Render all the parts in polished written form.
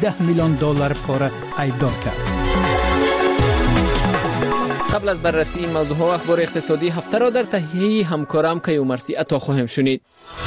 $10 میلیون پاره ایدار کرد. قبل از بررسی این موضوع و اخبار اقتصادی هفته را در تهیه همکارم کیومرثی عطا خواهیم شنید.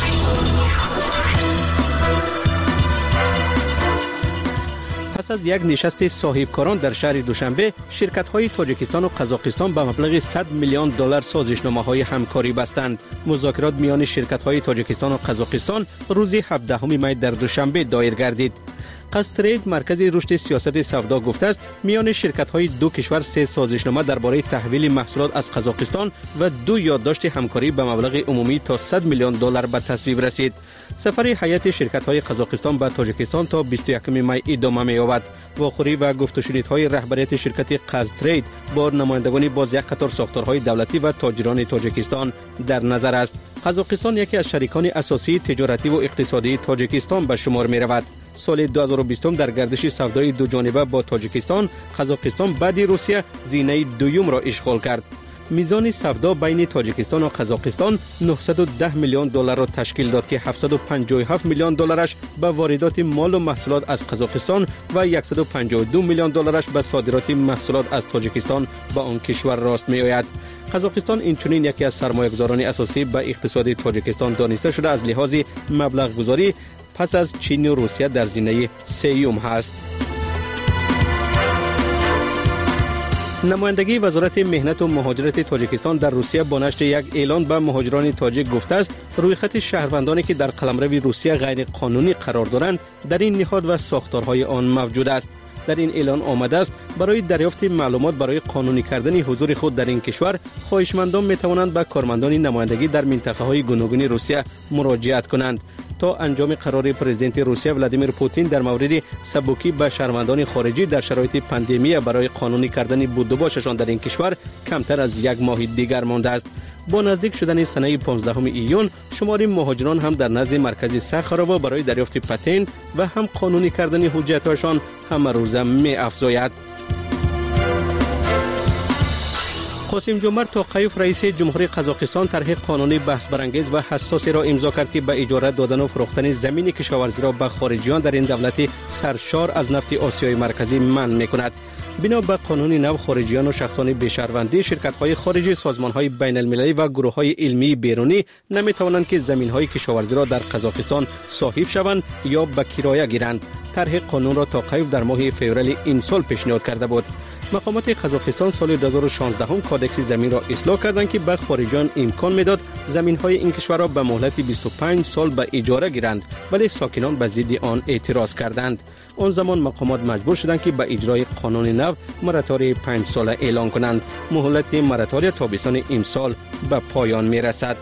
پس از یک نشست صاحبکاران در شهر دوشنبه، شرکت‌های تاجیکستان و قزاقستان به مبلغ $100 میلیون سازشنامه‌های همکاری بستند. مذاکرات میان شرکت‌های تاجیکستان و قزاقستان روز 17 می در دوشنبه دایر گردید. قصترید مرکز رشد سیاست سودا گفته است میان شرکت‌های دو کشور 3 سازشنامه درباره تحویل محصولات از قزاقستان و 2 یادداشت همکاری به مبلغ عمومی تا $100 میلیون به تصویب رسید. سفر هیئت شرکت‌های قزاقستان به تاجیکستان تا 21 می ادامه می‌یابد. واخوری و گفت‌وشنیدهای رهبریت شرکت قصترید با نمایندگان باز یک قطار ساختارهای دولتی و تاجران تاجیکستان در نظر است. قزاقستان یکی از شریکان اساسی تجارتی و اقتصادی تاجیکستان به شمار می‌رود. سال 2020 در گردش سودای دو جانبه با تاجیکستان، قزاقستان بعد روسیه زینه دوم را اشغال کرد. میزان سودا بین تاجیکستان و قزاقستان $910 میلیون را تشکیل داد که $757 میلیون به واردات مال و محصولات از قزاقستان و $152 میلیون به صادرات محصولات از تاجیکستان به آن کشور راست می آید. قزاقستان اینچنین یکی از سرمایه‌گذاران اساسی به اقتصاد تاجیکستان دانسته شده از لحاظ مبلغ گذاری پس از چین و روسیه در زینه سوم هست. نمایندگی وزارت مهنت و مهاجرت تاجیکستان در روسیه با نشر یک اعلان به مهاجران تاجیک گفته است روی خط شهروندانی که در قلمرو روسیه غیر قانونی قرار دارند در این نهاد و ساختارهای آن موجود است. در این اعلان آمده است برای دریافت معلومات برای قانونی کردن حضور خود در این کشور خواهشمندان می توانند به کارمندان نمایندگی در منطقه‌های گوناگون روسیه مراجعت کنند تا انجام قرار پرزیدنت روسیه ولادیمیر پوتین در مورد سبکی به شهروندان خارجی در شرایط پاندمی برای قانونی کردن بود و باششان در این کشور کمتر از یک ماه دیگر مانده است. با نزدیک شدن سنه 15 ایون شمار مهاجران هم در نزد مرکز سخاروو برای دریافت پتنت و هم قانونی کردن حجت‌هایشان همه روزه می افزاید. قاسم جمعت توقیف رئیس جمهوری قزاقستان طرح قانونی بحث برانگیز و حساسی را امضا کرد که به اجاره دادن و فروختن زمین کشاورزی را به خارجیان در این دولت سرشار از نفت آسیای مرکزی منع می‌کند. بنا به قانون نو خارجیان و شخصان بی‌شهروندی شرکت‌های خارجی، سازمان‌های بین‌المللی و گروه‌های علمی بیرونی نمی‌توانند که زمین‌های کشاورزی را در قزاقستان صاحب شوند یا به کرایه گیرند. طرح قانون را توقیف در ماه فوریه این سال پیشنهاد کرده بود. مقامات قزاقستان سال 2016 کودکس زمین را اصلاح کردند که به خارجیان امکان میداد زمین‌های این کشور را به مهلت 25 سال به اجاره گیرند، ولی ساکنان به ضد آن اعتراض کردند. آن زمان مقامات مجبور شدند که به اجرای قانون نو مراتوری 5 ساله اعلان کنند. مهلت مراتوری تابستان امسال به پایان میرسد.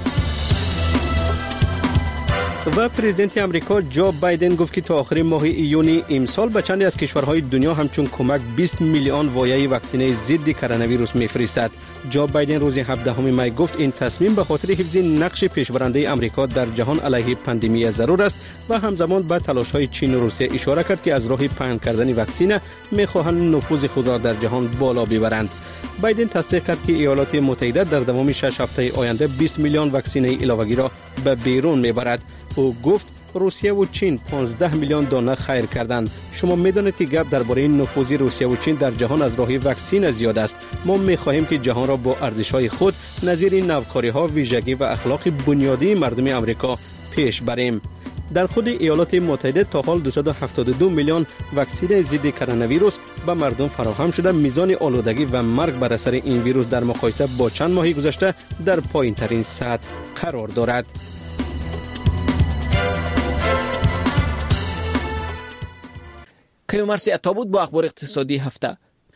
و پرزیدنت امریکا جو بایدن گفت که تا آخر ماه ایون امسال به چندی از کشورهای دنیا همچون کمک 20 میلیون وایه واکسینه ضد کرونا ویروس میفرستد. جو بایدن روز 17 می گفت این تصمیم به خاطر حفظ نقش پیشبرنده امریکا در جهان علیه پاندمی ضرور است و همزمان به تلاش‌های چین و روسیه اشاره کرد که از راه پهن کردن واکسینه می‌خواهند نفوذ خود را در جهان بالا ببرند. بایدن تصدیق کرد که ایالات متحده در دوام 6 هفته آینده 20 میلیون واکسینه علاوه‌ای را به بیرون میبرد. او گفت روسیه و چین 15 میلیون دانه خیر کردند. شما میدانید که گپ درباره نفوذ روسیه و چین در جهان از راه واکسین زیاد است. ما می‌خواهیم که جهان را با ارزش‌های خود نظیر نوکاری‌ها، ویژگی و اخلاق بنیادی مردم امریکا پیش بریم. در خود ایالات متحده تا حال 272 میلیون واکسن ضد کرونا ویروس به مردم فراهم شده. میزان آلودگی و مرگ بر اثر این ویروس در مقایسه با چند ماه گذشته در پایین‌ترین سطح قرار دارد. کیومرثی عطا بود با اخبار اقتصادی هفته.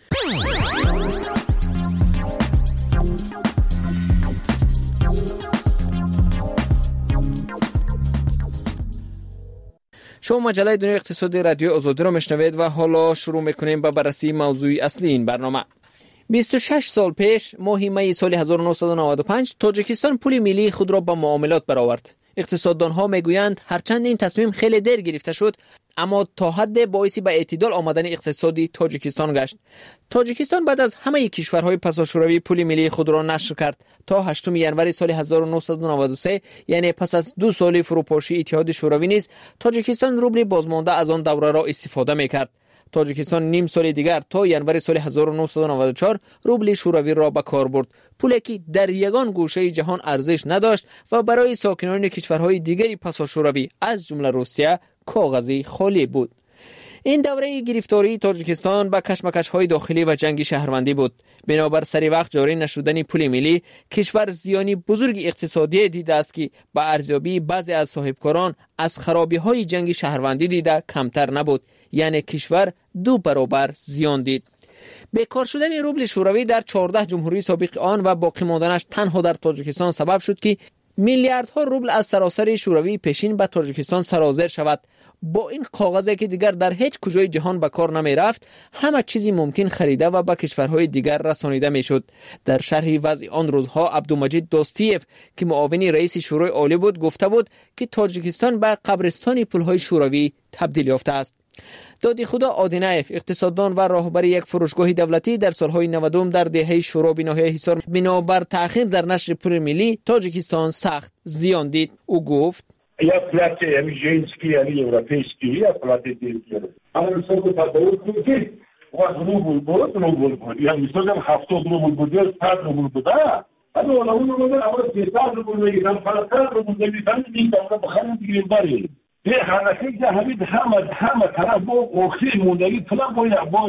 شما مجله دنیای اقتصادی رادیو آزادی را میشنوید و حالا شروع میکنیم با بررسی موضوع اصلی این برنامه. 26 سال پیش ماه می سال 1995 تاجیکستان پول ملی خود را با معاملات برآورد. اقتصاددانها میگویند هرچند این تصمیم خیلی دیر گرفته شد، اما تا حد باعث به اعتدال آمدن اقتصادی تاجیکستان گشت. تاجیکستان بعد از همه کشورهای پساشوروی پول ملی خود را نشر کرد. تا 8 ینوری سال 1993 یعنی پس از 2 سال فروپاشی اتحاد شوروی نیز تاجیکستان روبل بازمانده از آن دوره را استفاده میکرد. تاجیکستان نیم سال دیگر تا ینوری سال 1994 روبل شوروی را به کار برد، پولی که در یگان گوشه جهان ارزش نداشت و برای ساکنان کشورهای دیگری پساشوروی از جمله روسیه کاغذی خالی بود. این دوره گرفتاری تاجیکستان با کشمکش‌های داخلی و جنگ شهروندی بود. بنابر سری وقت جاری نشدن پول ملی، کشور زیانی بزرگ اقتصادی دیده است که با ارزیابی بعضی از صاحبکاران از خرابی‌های جنگ شهروندی دیده کمتر نبود، یعنی کشور 2 برابر زیان دید. بیکار شدن روبل شوروی در 14 جمهوری سابق آن و باقی ماندنش تنها در تاجیکستان سبب شد که میلیاردها روبل از سراسر شوروی پیشین به تاجیکستان سرازیر شود. با این کاغذی که دیگر در هیچ کجای جهان به کار نمی رفت، همه چیزی ممکن خریده و به کشورهای دیگر رسانیده می شد. در شرح وضع آن روزها عبدالمجید دوستیف که معاون رئیس شورای عالی بود گفته بود که تاجیکستان به قبرستان پولهای شوروی تبدیل یافته است. دادیخدا آدینایف اقتصاددان و راهبر یک فروشگاه دولتی در سالهای 90 در دهه شورا به ناحیه حصار بنابر تأخیر در نشر پول ملی تاجیکستان سخت زیان دید. او گفت یا پلات ژنسکی یا اروپیسکی یا پلات دیگر اما سوق تداول کنید و روبل بود یا مثلا 70 روبل بود یا 100 روبل بود اما اون روبل اول 300 روبل میگن 500 روبل میگن این دولت بخرید دیگه بری به حرکت همین همه طرف با اوخی موندگی طلا با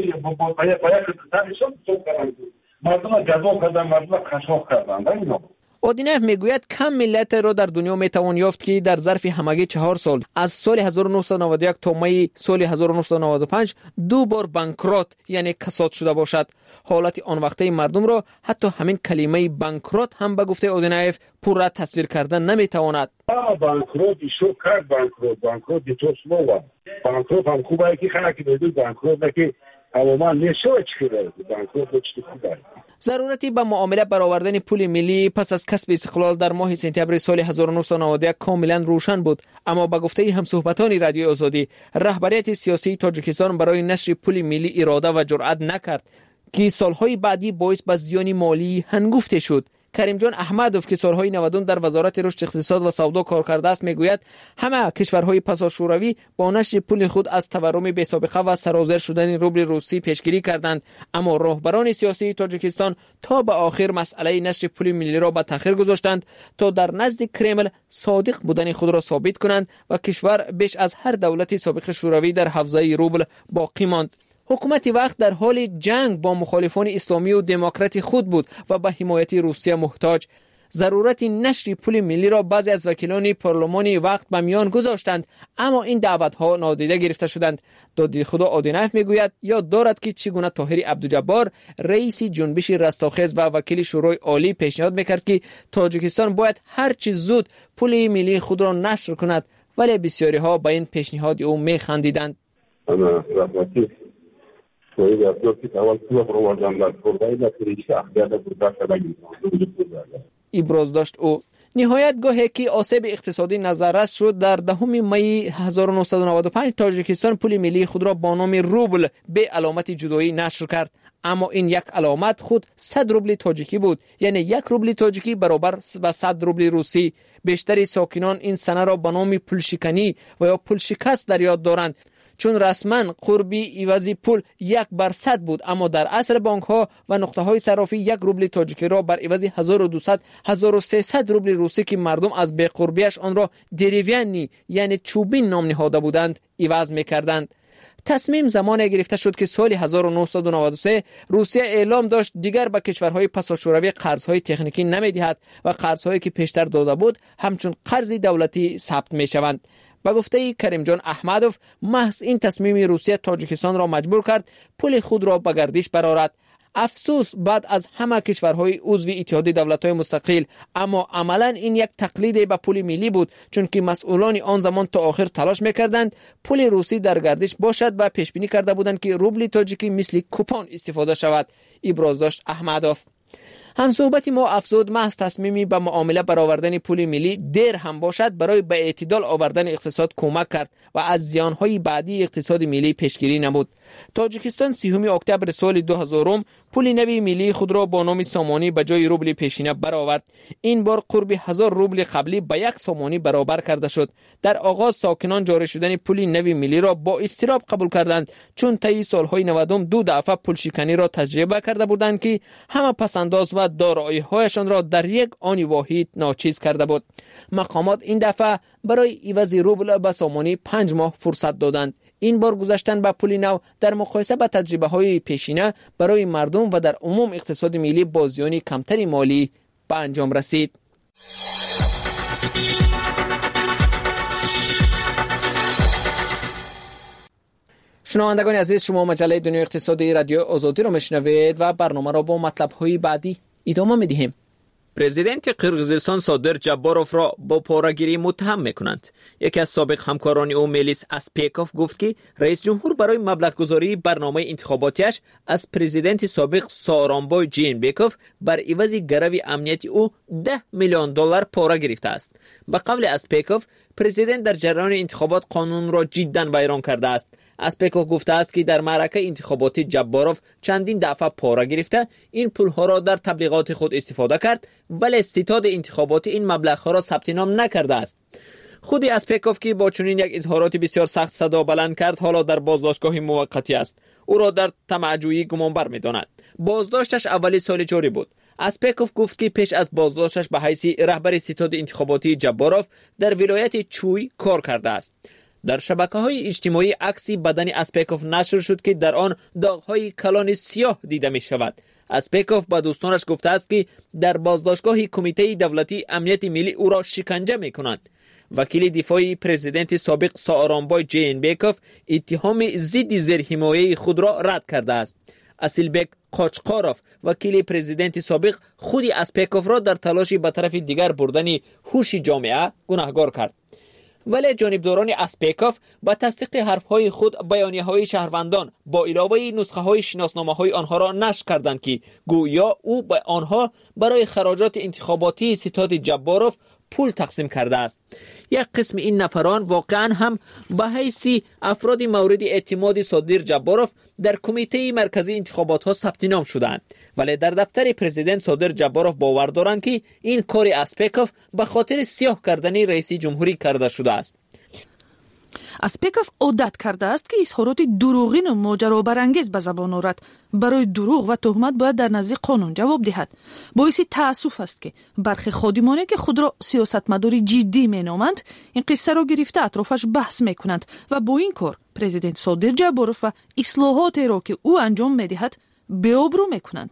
اقتصادشون تو کردن مردم جذاب کردن مردم خشاف کردن اینا. اودینف میگوید کم ملت را در دنیا میتوان یافت که در ظرف همگی 4 سال از سال 1991 تا می سال 1995 2 بار بانکرات یعنی کساد شده باشد. حالت آن وقته مردم را حتی همین کلمه بانکرات هم به گفته اودینف پورا تصویر کردن نمیتواند. بانکرات شو کرد بانکرات تو سلوا بانکرات هم خوبه که خلک بدون بانکرات که عموما نشوچ کرده بانکرات چی خوبه. ضرورتی به معامله برآوردن پول ملی پس از کسب استقلال در ماه سپتامبر سال 1991 کاملا روشن بود، اما به گفته همصحبتان رادیو آزادی رهبریت سیاسی تاجیکستان برای نشر پول ملی اراده و جرأت نکرد که سالهای بعدی باعث به زیان مالی هنگفته شد. کریم جان احمدوف که سالهای 90 در وزارت رشد اقتصاد و سودا کار کرده است میگوید همه کشورهای پساشوروی با نشر پول خود از تورم بی‌سابقه و سرازیر شدن روبل روسی پیشگیری کردند، اما راهبران سیاسی تاجیکستان تا به آخر مسئله نشر پول ملی را به تأخیر گذاشتند تا در نزد کرمل صادق بودن خود را ثابت کنند و کشور بیش از هر دولت سابق شوروی در حوزه روبل باقی ماند. حکومت وقت در حال جنگ با مخالفان اسلامی و دموکرات خود بود و به حمایت روسیه محتاج. ضرورت نشر پول ملی را بعضی از وکیلان پارلمانی وقت به میان گذاشتند، اما این دعوت‌ها نادیده گرفته شدند. دادیخدا آدینایف میگوید یاد دارد که چگونه طاهر عبدالجبار رئیس جنبش رستاخیز و وکیل شورای عالی پیشنهاد میکرد که تاجیکستان باید هر چه زود پول ملی خود را نشر کند، ولی بسیاری ها به این پیشنهاد او میخندیدند. ابراز داشت او. نهایت گاهی که آسیب اقتصادی نظررس شد در 10 می 1995 تاجیکستان پول ملی خود را با نام روبل به علامت جدایی نشر کرد، اما این یک علامت خود 100 روبل تاجیکی بود، یعنی 1 روبل تاجیکی برابر با 100 روبل روسی. بیشتر ساکنان این سنه را به نام پولشکنی و یا پول شکست در یاد دارند، چون رسما قربی عوضی پول 1/100 بود، اما در عصر بانک ها و نقطه های صرافی 1 روبل تاجیکی را بر عوض 1200 1300 روبل روسی که مردم از بی قربیش آن را دریویانی یعنی چوبین نام نهاده بودند عوض می‌کردند. تصمیم زمانی گرفته شد که سال 1993 روسیه اعلام داشت دیگر به کشورهای پساشوروی قرضهای تکنیکی نمی‌دهد و قرضهایی که پیشتر داده بود همچون قرض دولتی ثبت می‌شوند. با گفته کریم جان احمدوف محض این تصمیم روسیه تاجیکستان را مجبور کرد پول خود را به گردش برآورد. افسوس بعد از همه کشورهای عضو اتحاد دولت‌های مستقل، اما عملاً این یک تقلید به پول ملی بود، چون که مسئولان آن زمان تا آخر تلاش می‌کردند پول روسی در گردش باشد و پیش بینی کرده بودند که روبل تاجیکی مثل کوپن استفاده شود. ابراز داشت احمدوف. همصحبت ما افزود محض تصمیمی به معامله برآوردن پول ملی دیر هم باشد برای به اعتدال آوردن اقتصاد کمک کرد و از زیانهای بعدی اقتصاد ملی پیشگیری نمود. تاجیکستان 30 اکتبر سال 2000 پول نوی ملی خود را با نام سامانی به جای روبل پیشینه برآورد. این بار قرب 1000 روبل قبلی به 1 سامانی برابر کرده شد. در آغاز ساکنان جاری شدن پول نوی ملی را با اضطراب قبول کردند، چون طی سالهای 90 2 دفعه پول شکنی را تجربه کرده بودند که همه پسنداز و دارایی‌هایشان را در یک آن واحد ناچیز کرده بود. مقامات این دفعه برای عوض روبل به سامانی 5 ماه فرصت دادند. این بار گذشتن به پول نو در مقایسه با تجربه‌های پیشینه برای مردم و در عموم اقتصاد ملی با زیان کمتری مالی به انجام رسید. شنوندگان عزیز، شما مجله دنیای اقتصادی رادیو آزادی را میشنوید و برنامه را با مطلب‌های بعدی ادامه می‌دهیم. پرزیدنت قرقیزستان صادر جباروف را با پاره‌گیری متهم می‌کنند. یکی از سابق همکاران او میلیس اسپیکوف گفت که رئیس جمهور برای مبلغ گذاری برنامه انتخاباتیش از پرزیدنت سابق سارانبای جینبکوف بر عوض گروی امنیتی او $10 میلیون پاره گرفته است. به قول اسپیکوف، پرزیدنت در جریان انتخابات قانون را جداً ویران کرده است. اسپیکوف گفته است که در معرکه انتخاباتی جباروف چندین دفعه پاره گرفته این پولها را در تبلیغات خود استفاده کرد، ولی ستاد انتخاباتی این مبلغ را ثبت نام نکرده است. خود اسپیکوف که با چنین یک اظهارات بسیار سخت صدا بلند کرد، حالا در بازداشتگاه موقتی است. او را در طمع‌جویی گمانبر می‌داند. بازداشتش اولی سال جاری بود. اسپیکوف گفت که پیش از بازداشتش به حیث رهبر ستاد انتخاباتی جباروف در ولایت چوی کار کرده است. در شبکه‌های اجتماعی عکسی بدن اسپیکوف نشر شد که در آن داغ‌های کلان سیاه دیده می‌شود. اسپیکوف با دوستانش گفته است که در بازداشتگاه کمیته دولتی امنیت ملی او را شکنجه می‌کنند. وکیل دفاعی پرزیدنت سابق سارانبای جینبکوف اتهام ضد زیرحمایه خود را رد کرده است. اسیلبک قاچقاروف وکیل پرزیدنت سابق خود اسپیکوف را در تلاشی به طرف دیگر بردن هوش جامعه گناهکار کرد. ولی جانبداران اسپیکوف با تصدیق حرفهای خود بیانیه‌های شهروندان با علاوه نسخه‌های شناسنامه‌های آنها را نشر کردند که گویا او به آنها برای خراجات انتخاباتی ستاد جباروف پول تقسیم کرده است. یک قسم این نفران واقعا هم به حیث افراد مورد اعتماد صادر جباروف در کمیته مرکزی انتخابات ها ثبت نام شدند، ولی در دفتر پرزیدنت صادر جباروف باور دارند که این کار اسپیکوف به خاطر سیاه کردن رئیس جمهوری کرده شده است. اسپیکوف عادت کرده است که اظهارات دروغین و ماجرابرانگیز به زبان آورد. برای دروغ و تهمت باید در نزد قانون جواب دهد. باعث تأسف است که برخی خادمانی که خود را سیاستمداری جدی مینامند این قصه را گرفته اطرافش بحث میکنند و با این کار پرزیدنت صادر جباروف و اصلاحاتی را که او انجام میدهد بی‌آبرو میکنند.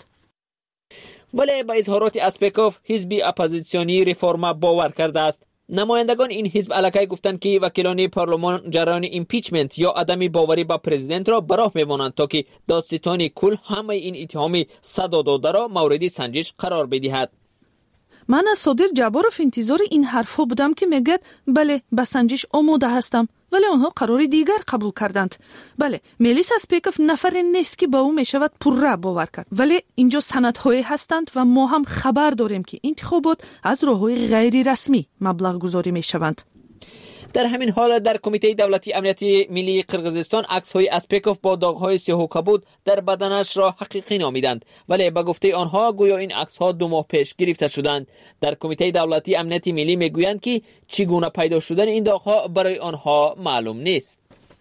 ولی با اظهارات اسپیکوف حزب اپوزیسیونی ریفورما باور کرده است. نمایندگان این حزب علاقه گفتند که وکیلان پارلمان جریان ایمپیچمنت یا عدم باوری با پرزیدنت را براه می‌مانند تا که دادستان کل همه این اتهام صدا داده را مورد سنجش قرار بدهد. من از صادر جباروف انتظار این حرفها بودم که میگد بله به سنجش آماده هستم، ولی آنها قرار دیگر قبول کردند. بله، میلیس اسپیکوف نفر نیست که با او میشود پرره باور کرد، ولی اینجا سندهایی هستند و ما هم خبر داریم که انتخابات از راه‌های غیر رسمی مبلغ گذاری میشوند. در همین حال در کمیته دولتی امنیت ملی قرقیزستان عکس‌های اسپیکوف با داغ‌های سیاه و کبود در بدنش را حقیقی نامیدند، ولی به گفته آنها گویا این عکس‌ها 2 ماه پیش گرفته شدند. در کمیته دولتی امنیت ملی میگویند که چگونه پیدا شدن این داغ‌ها برای آنها معلوم نیست.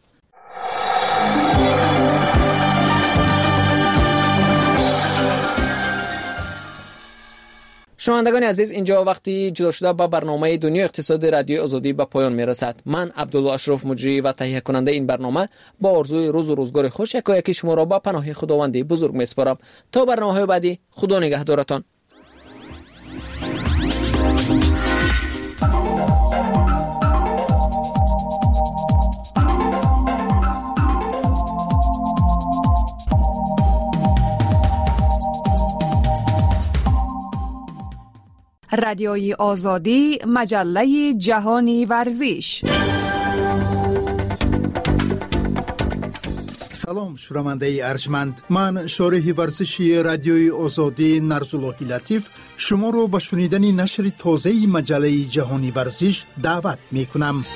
شنوندگان عزیز، اینجا وقتی جدا شده با برنامه دنیای اقتصاد رادیو آزادی به پایان میرسد. من عبدالله اشرف مجری و تهیه کننده این برنامه با آرزوی روز و روزگار خوش یکی شما را با پناه خداوند بزرگ میسپارم. تا برنامه‌های بعدی، خدا نگهدارتان. رادیوی آزادی، مجله جهانی ورزش. سلام شنونده ارجمند، من شارح ورزشی رادیوی آزادی نرزالله لطیف شما رو به شنیدن نشر تازه مجله جهانی ورزش دعوت می کنم.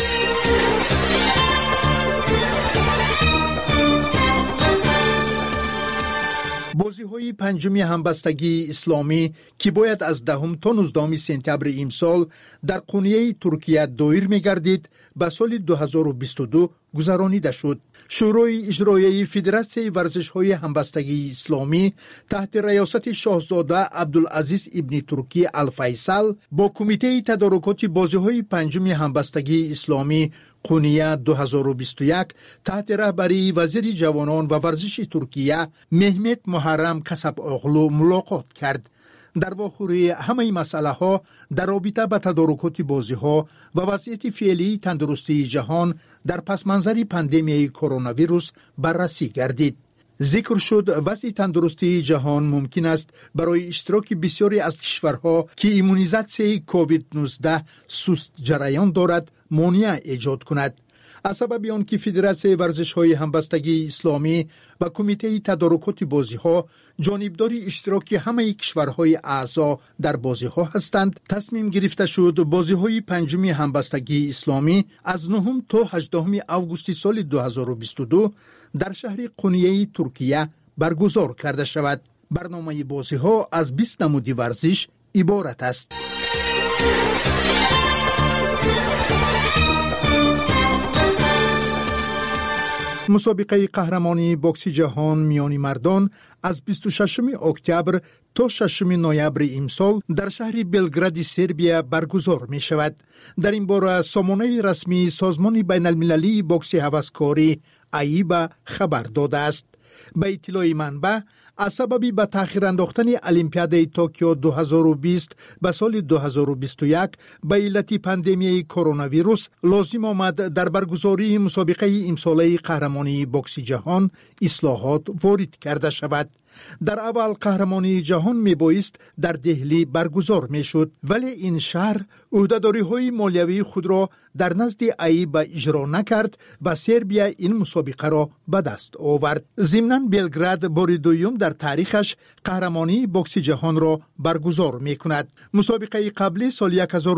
بازی‌های پنجمی همبستگی اسلامی که باید از 10 تا 19 سپتامبر امسال در قونیه ترکیه دایر می‌گردید به سال 2022 گذرانیده شد. شورای اجرایی فدراسیون ورزش‌های همبستگی اسلامی تحت ریاست شاهزاده عبدالعزیز ابن ترکی الفیصل با کمیته تدارکات بازی‌های پنجم همبستگی اسلامی قونیه 2021 تحت رهبری وزیر جوانان و ورزش ترکیه مهمت محرم کسب اغلو ملاقات کرد. در واخوری همه مسئله ها در رابطه با تدارکات بازی ها و وضعیت فعلی تندرستی جهان در پس منظر پاندمی کرونا ویروس بررسی گردید. ذکر شد وضع تندرستی جهان ممکن است برای اشتراک بسیاری از کشورها که ایمونیزاسیون کووید 19 سست جریان دارد مانع ایجاد کند. از سبب آن که فدراسیون ورزش‌های همبستگی اسلامی و کمیته تدارکات بازی‌ها جانبداری اشتراک همه کشورهای اعضا در بازی‌ها هستند، تصمیم گرفته شد بازی‌های پنجم همبستگی اسلامی از 9 تا 18 آگوست سال 2022 در شهر قونیه ترکیه برگزار کرده شود. برنامه بازی‌ها از 20 نمود ورزش عبارت است. مسابقه قهرمانی بوکس جهان میان مردان از 26 اکتبر تا 6 نوامبر امسال در شهر بلگراد سربیا برگزار می شود. در این باره سامانه رسمی سازمان بین المللی بوکس هوسکاری ایبا خبر داده است. به اطلاع منبع از سبب به تأخیر انداختن المپیاد توکیو 2020 به سال 2021 به علت پاندمی کرونا ویروس لازم آمد در برگزاری مسابقه امساله قهرمانی بوکس جهان اصلاحات وارد کرده شود. در اول قهرمانی جهان می بایست در دهلی برگزار می شد، ولی این شهر عهده‌داری های مالیوی خود را در نزد ایبا اجرا نکرد و سربیا این مسابقه را به دست آورد. ضمناً بلگراد بار دوم در تاریخش قهرمانی بوکس جهان را برگزار می کند. مسابقه قبلی سال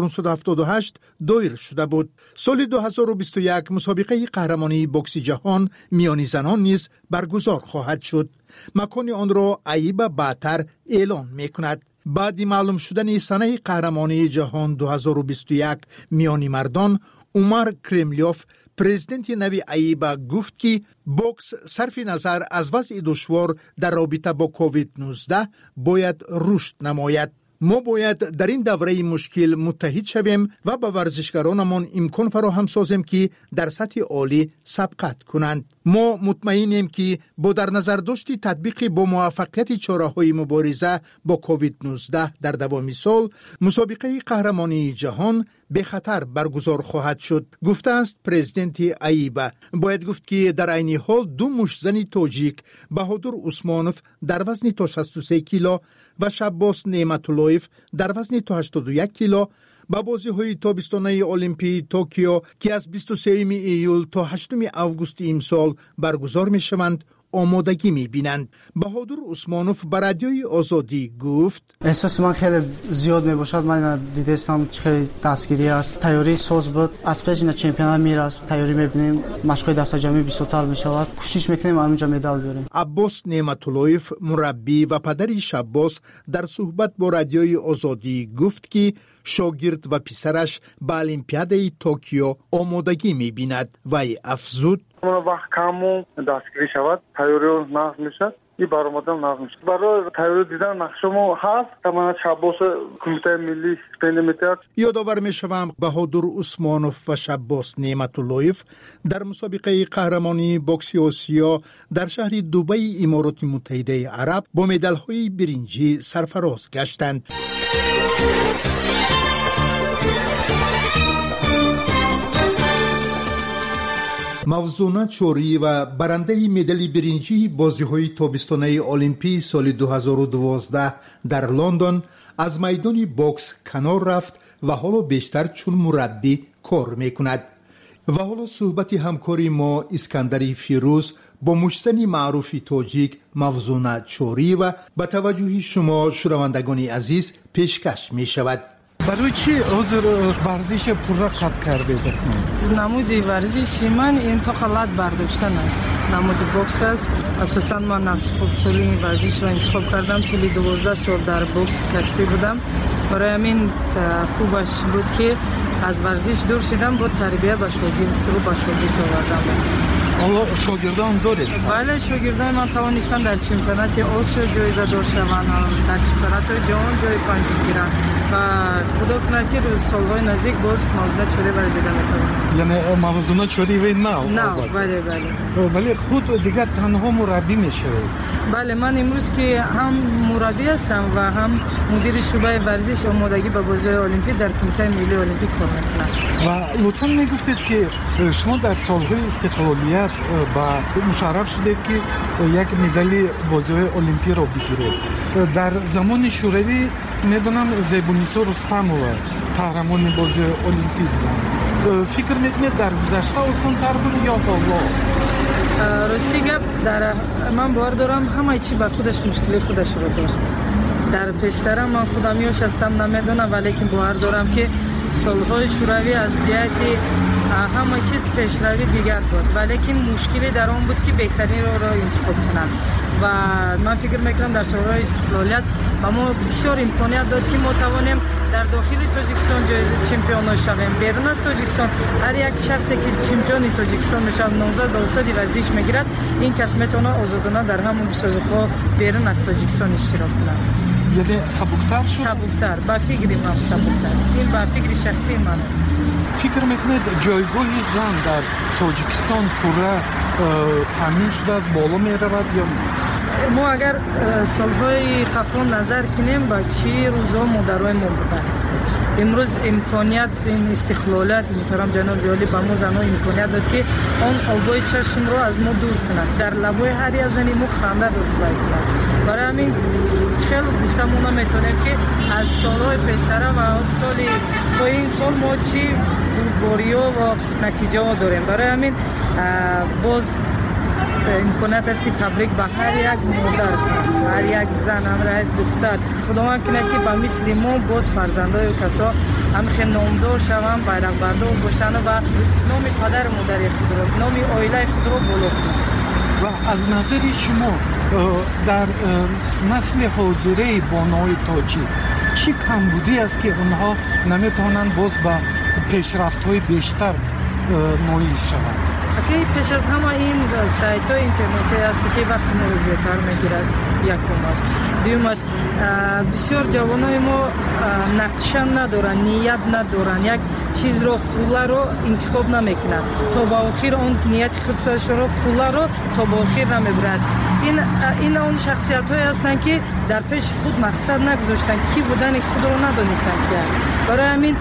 1978 دایر شده بود. سال 2021 مسابقه قهرمانی بوکس جهان میان زنان نیز برگزار خواهد شد. مکان آن را ایبا بعدتر اعلان می کند. بعد معلوم شدن سنه قهرمانی جهان 2021 میان مردان، عمر کرملیوف پرزیدنت نوی ایبا گفت که بوکس صرف نظر از وضع دشوار در رابطه با کووید 19 باید رشد نماید. ما باید در این دوره مشکل متحد شویم و به ورزشکارانمان امکان فراهم سازیم که در سطح عالی سبقت کنند. ما مطمئنیم که با در نظر داشت تطبیق با موفقیت چاره‌های مبارزه با کووید 19 در دوام سال، مسابقه قهرمانی جهان به خطر برگزار خواهد شد، گفته است پرزیدنت ایبا. باید گفت که در عین حال دو مشتزن تاجیک بهادر عثمانوف در وزن تا 63 کیلو و شباس نعمت‌اللهیف در وزن تا 81 کیلو با بازی‌های تابستانه المپی توکیو که از 23 ایول تا 8 آگوست امسال برگزار می‌شوند آمادگی می‌بینند. بهادر عثمانوف به رادیوی آزادی گفت: احساس من خیلی زیاد می‌باشد. من دیدم خیلی دستگیری است. تیاری ساز بود. از پیش چمپیونات میراست. تیاری می‌بینیم. مشق‌های دست جمعی بیشتر می‌شود. کوشش می‌کنیم اونجا مدال بیاریم. عباس نعمت‌اللهیف مربی و پدر شباس در صحبت با رادیوی آزادی گفت که شاگرد و پسرش به المپیاد توکیو آمادگی می‌بیند. وی افزود: وقت کمو دستگیری شود، تیاری نقض میشد، این برآمدن نقض میشد. برای تیاری دیدن نقشمو هست، تمام شباس کمیته ملی پندمیتر. یادآور میشوم بهادر عثمانوف و شباس نعمت‌اللهیف در مسابقه قهرمانی بوکس آسیا در شهر دبی امارات متحده عرب با مدال‌های برنجی سرفراز گشتند. موزونات شوری و برنده مدال برنجی بازی‌های تابستانه المپی سال 2012 در لندن از میدان بوکس کنار رفت و حالا بیشتر چون مربی کار میکند. و حالا صحبت همکاری ما اسکندری فیروز با مشتن معروف تاجیک موزون چوری و به توجه شما شنوندگان عزیز پیشکش می شود. برای چی حضور ورزش پورا قطع کرده؟ نمود ورزش من انتقالات برداشتن است. نمود بوکس است. اساسا من از خودسالی این ورزش را انتخاب کردم. طول 12 سال در بوکس کسبی بودم. برای همین خوبش بود که از ورزش دور شدم، با تربیت و شاگرد آوردم. حالا شاگردان دارید؟ بله، شاگردان من توانستم در چمپیونات آسیا جایزه دار شوند، در چمپیونات جهان جای پنجم گیرند و خدا کند که روز سالهای نزدیک باز موزونه چوری برای دیدن میتوانم. یعنی موزونه چوری و نه بله. ولی خود دیگر تنها مربی میشه؟ بله، من امروز که هم مربی هستم و هم مدیر شعبه ورزش آمادگی به بازی‌های المپیک در کمیته ملی المپیک کار میکنم. و لطفاً میگفتید که شما در سالهای استقلالیت با مشرف شدید که یک مدال بازی‌های المپیک را بگیرید. در زمان شوروی میدونم زیبونیسا رستمова قهرمان بازی المپیک بود. فکر میکنید در گذشته آسان‌تر بود یا حالا؟ راستی گپ در من باور دارم همه چی به خودش مشکل خودش رو داشت. در پیشتر من خودم یوش هستم نمیدونم، ولی که باور دارم که سالهای شوروی از جهت همه چیز پیشروی دیگر بود، ولی که مشکلی در آن بود که بهترین را انتخاب کنند و من فکر میکنم در سالهای استقلالیت ما بسیار امکانیت داد که ما توانیم در داخل تاجیکستان چمپیون شویم. بیرون از تاجیکستان هر یک شخصی که چمپیون تاجیکستان میشه نامزد به استاد ورزش میگیرد، این کس میتونه آزادانه در همون مسابقه بیرون از تاجیکستان اشتراک کنه. یعنی سبکتر شد؟ سبکتر، با فکر من سبکتر است. این با فکر شخصی من است. فکر میکنید جایگاه زن در تاجیکستان پورا تامین شده است، بالا میرود یا نه؟ ما اگر سالهای قبل نظر کنیم با چی روزا مادرای ما بودن. امروز امکانیت این استقلالات محترم جناب عالی به ما زنها امکانیت داد که آن آبای چشم رو از ما دور کنند، در لبای هر یک زنی ما خنده رو کنند. برای همین خیلی گفتم ما میتونیم که از سالهای پیشتر و سالی تا این سال ما چی بوریا و نتیجه ها داریم. برای همین باز امکانات است که تبریک به هر یک مادر، هر یک زن، هر یک دختر خداوند کنه که به مثل ما باز فرزندای کسا همخیل نامدار شوند، بیرق بردار باشند و نام پدر مادر خود را، نام عائله خود را بالا کنند. و از نظر شما در نسل حاضره بانوی تاجی چی کمبودی است که اونها نمیتونن باز به پیشرفت‌های بیشتر نائل شوند؟ که پیش از همه این سایت‌های اینترنتی است که وقت ما رو زیادتر میگیرد. یکم دوم است بسیار جوانای ما نقشه ندارن، نیت ندارن، یک چیز رو پول رو انتخاب نمیکنن تا با آخر اون نیت خودش رو پول رو تا با آخر نمیبرد. این اون شخصیت‌هایی هستند که در پیش خود مقصد نگذاشتن، کی بودن خود رو ندانستن که. برای همین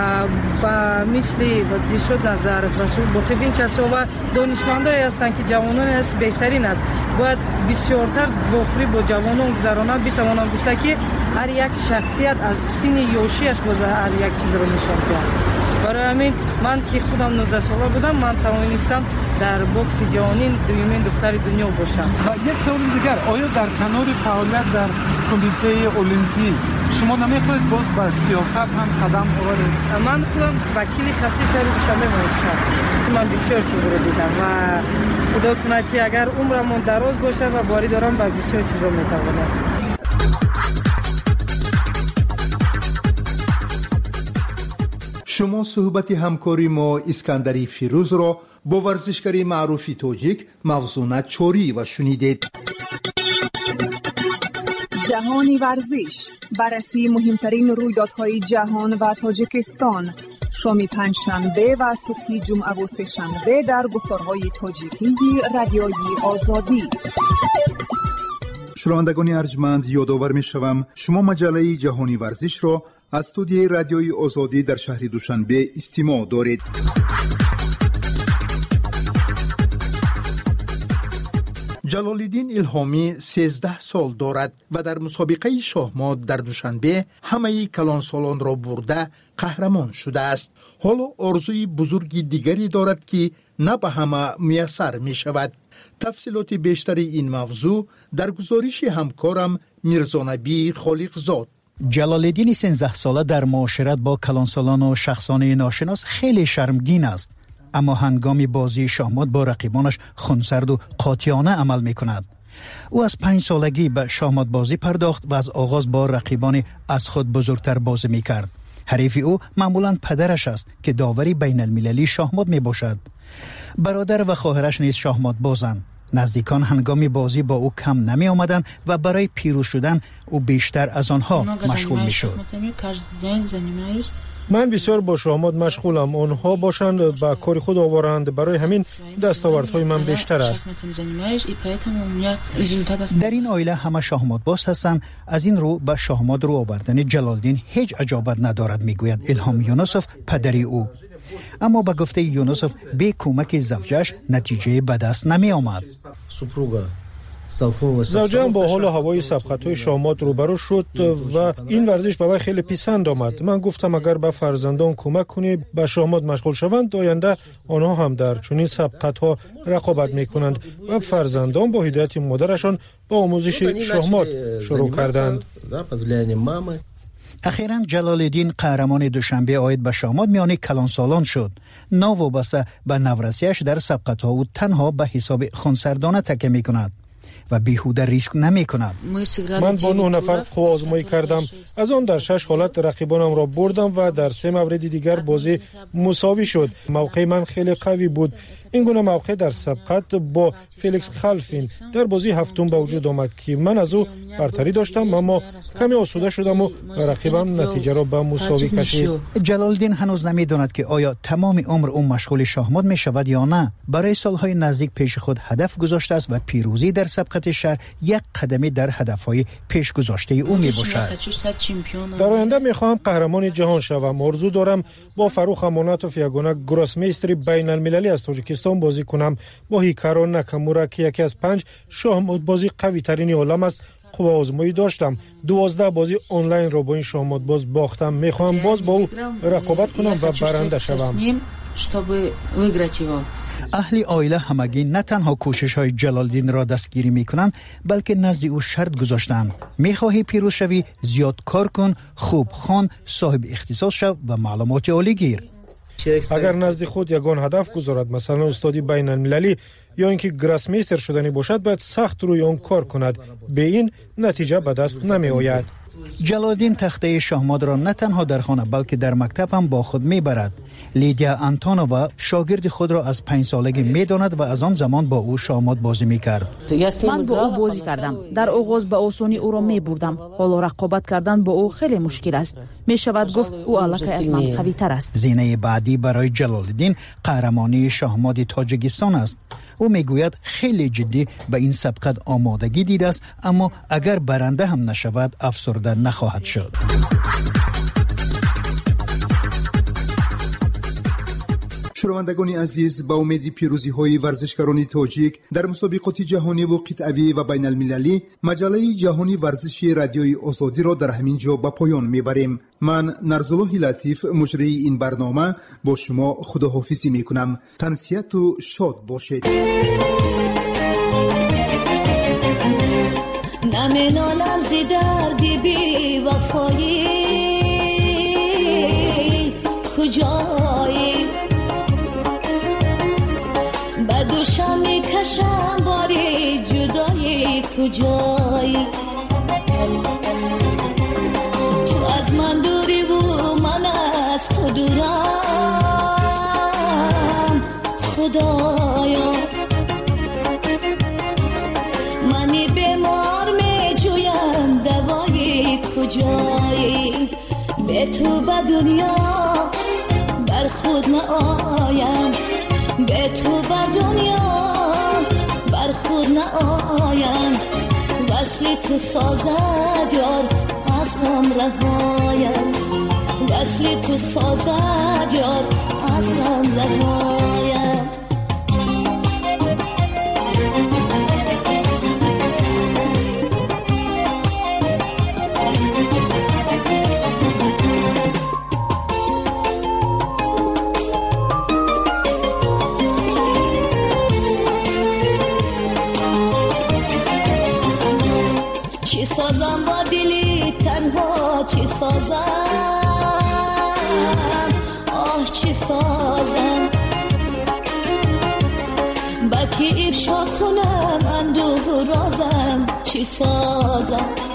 با مثل دیشود نظر رسول باقی این کسا و دانشمندایی هستند که جوانان است بهترین است، باید بسیارتر واقعی با جوانان گذرانند. بتوانم گفته که هر یک شخصیت از سن یوشیش باز هر یک چیز رو نشان دهد. برای همین من که خودم 19 ساله بودم من توانستم در بوکس جهانی دومین دختر دنیا باشم. و یک سوال دیگر، آیا در کنار فعالیت در کمیته المپیک شما نمیخواهید باز به سیاست هم قدم بردارید؟ من خودم وکیل خطی شهر دوشنبه باشم. من بسیار چیز رو دیدم و خدا کنه که اگر عمرمون دراز باشه و باری دارم به بسیار چیزا میتوانم. شما صحبت همکاری ما اسکندری فیروز را با ورزشکاری معروف تاجیک موزون چوری و شنیدید. جهانی ورزش، بررسی مهمترین رویدادهای جهان و تاجیکستان، شام پنجشنبه و صبح جمعه و سه‌شنبه در گفتارهای تاجیکی رادیویی آزادی. شنوندگان ارجمند، یادآور می‌شوم شما مجله جهانی ورزش را از استودیوی رادیویی آزادی در شهر دوشنبه استماع دارید. جلال‌الدین الهامی 13 سال دارد و در مسابقه شاهمات در دوشنبه همه کلانسالان را برده قهرمان شده است. حالا آرزوی بزرگی دیگری دارد که نه به همه میسر می شود. تفصیلات بیشتری این موضوع در گزارش همکارم میرزا نبی خالقزاد. جلال‌الدین 13 ساله در معاشرت با کلانسالان و شخصان ناشناس خیلی شرمگین است، اما هنگام بازی شاهمات با رقیبانش خونسرد و قاطعانه عمل می کند. او از 5 سالگی به شاهمات بازی پرداخت و از آغاز با رقیبان از خود بزرگتر بازی می کرد. حریف او معمولاً پدرش است که داوری بین المللی شاهمات می باشد. برادر و خواهرش نیز شاهمات بازند. نزدیکان هنگام بازی با او کم نمی آمدند و برای پیروز شدن او بیشتر از آنها مشغول می شد. من بسیار با شاهمات مشغولم. آنها باشند با کار خود آورند، برای همین دستاوردهای من بیشتر است. در این عائله همه شاهمات باز هستند. از این رو به شاهمات رو آوردن جلال‌الدین هیچ عجابت ندارد، میگوید الهام یونسوف پدری او. اما به گفته یونسوف بی کمک زوجش نتیجه به دست نمی آمد. زوجم با حال و هوای سبقت‌های شاهمات روبرو شد و این ورزش به وی خیلی پسند آمد. من گفتم اگر به فرزندان کمک کنی به شاهمات مشغول شوند، آینده آنها هم در چنین سبقت‌ها رقابت می‌کنند و فرزندان با هدایت مادرشان با آموزش شاهمات شروع کردند. اخیراً جلال‌الدین قهرمان دوشنبه عاید به شاهمات میان کلانسالان شد. ناوابسته به نورسیش در سبقت‌ها او تنها به حساب خونسردانه تکیه می‌کند و بیهوده ریسک نمی کند. من با 9 نفر قوا آزمایی کردم. از آن در 6 حالت رقیبانم را بردم و در 3 مورد دیگر بازی مساوی شد. موقع من خیلی قوی بود. این گونه موقع در سبقت با فیلیکس خلفین در بازی هفتم به وجود آمد که من از او برتری داشتم، اما کمی آسوده شدم و رقیبم نتیجه را به مساوی کشید. جلال‌الدین هنوز نمیداند که آیا تمام عمر او مشغول شاهمات می شود یا نه. برای سالهای نزدیک پیش خود هدف گذاشته است و پیروزی در سبقت شهر یک قدمی در هدفهای پیش گذاشته او می باشد. در آینده می خواهم قهرمان جهان شوم. آرزو دارم با فروخ امانتوف یگانه گراسمیستر بین المللی از تاجیکستان بازی کنم. با هیکارو ناکامورا که یکی از 5 شاهمات بازی قوی ترین عالم است قوا آزمایی داشتم. 12 بازی آنلاین را با این شاهمات باز باختم. میخوام باز با او رقابت کنم و برنده شوم. اهل عائله همگی نه تنها کوشش‌های جلال‌الدین را دستگیری می‌کنند، بلکه نزد او شرط گذاشتند: می‌خواهی پیروز شوی، زیاد کار کن، خوب خوان، صاحب اختصاص شو و معلومات عالی گیر. اگر نزد خود یگان هدف گذارد، مثلا استادی بین المللی یا اینکه گراسمیستر شدنی باشد، باید سخت روی آن کار کند. به این نتیجه به دست نمی آید. جلال‌الدین تخته شاهمات را نه تنها در خانه بلکه در مکتب هم با خود میبرد. لیدیا انتونووا شاگرد خود را از 5 سالگی میداند و از آن زمان با او شاهمات بازی میکرد. من با او بازی کردم. در آغاز به آسانی او را میبردم. حالا رقابت کردن با او خیلی مشکل است. میشود گفت او الکی از من قوی تر است. زینه بعدی برای جلال‌الدین قهرمانی شاهمات تاجیکستان است. او میگوید خیلی جدی به این سبقت آمادگی دیده است، اما اگر برنده هم نشود افسرده نخواهد شد. شنوندگان عزیز، با امید پیروزی های ورزشکاران تاجیک در مسابقات جهانی و قطعی و بین المللی، مجله جهانی ورزشی رادیوی آزادی را در همین جا به پایان میبریم. من نرزالله لطیف مجری این برنامه با شما خداحافظی میکنم. تنسیت و شاد باشید. نمینالم زی دردی بی وفایی کجایی، به دوشم میکشم باری جدایی کجایی. تو از من دوری و من از تو دورم خدایا. منی بیمار میجویم دوایی کجایی. به تو به دنیا بر خود نآیم، به تو به دنیا بر خود نآیم. وصل تو سازد یار از غم رهایم، وصل تو سازد یار از غم رهایم. سازم با دلی تنها چی سازم آه چی سازم با کی افشا کنم اندوه رازم چی سازم